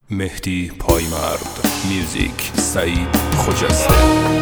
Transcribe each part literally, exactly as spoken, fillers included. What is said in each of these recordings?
مهدی پایمرد میوزیک سعید خجسته.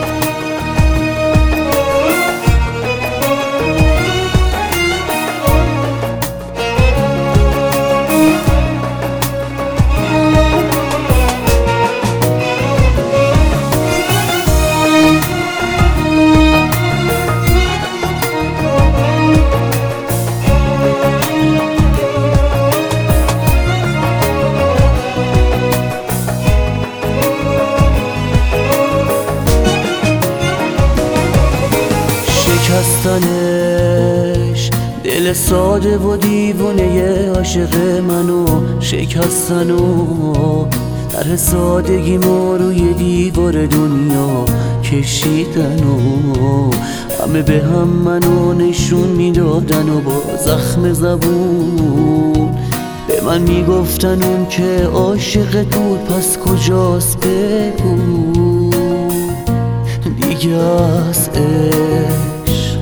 شکستنش دل ساده و دیوونه عاشق منو شکستن و در سادگی ما روی دیوار دنیا کشیدن و همه به هم منو نشون میدادن و با زخم زبون به من میگفتن اون که عاشق بود پس کجاست بگو دیگه از عشق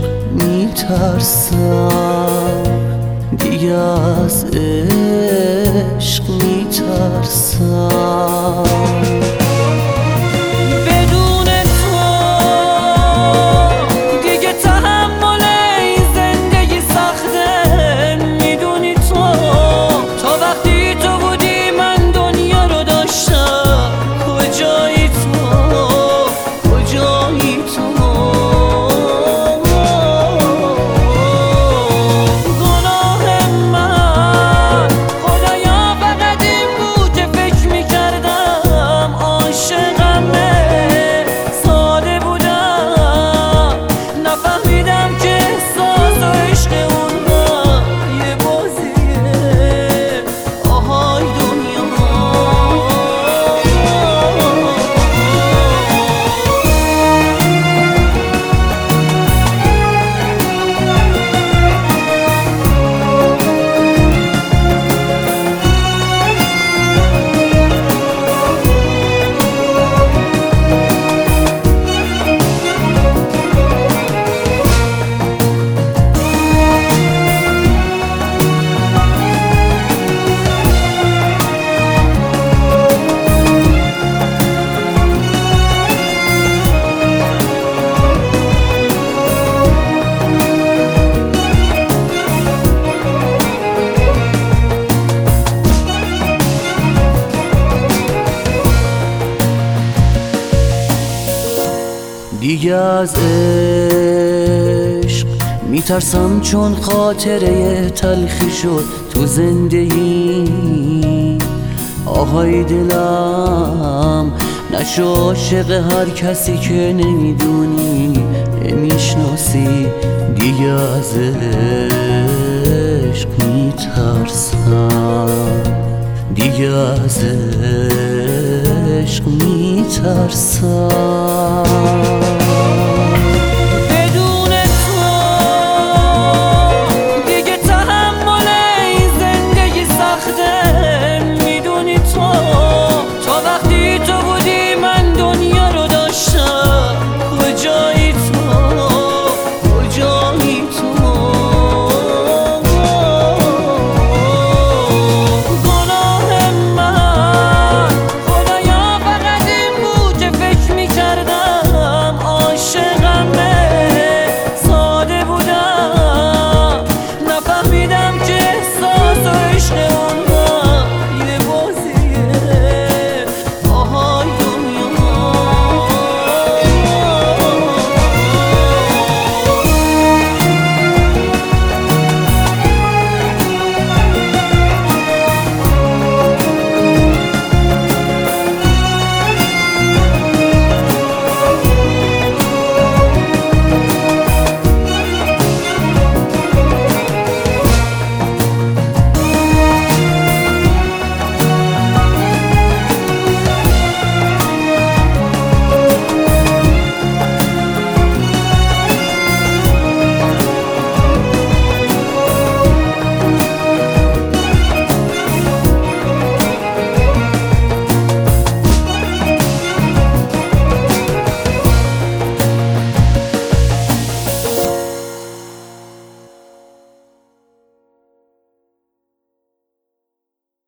میترسم دیگه از عشق میترسم دیگه از عشق میترسم چون خاطره تلخی شد تو زندگی آهای دلم نشو عاشق هر کسی که نمیدونی نمیشناسی دیگه از عشق میترسم دیگه از عشق میترسم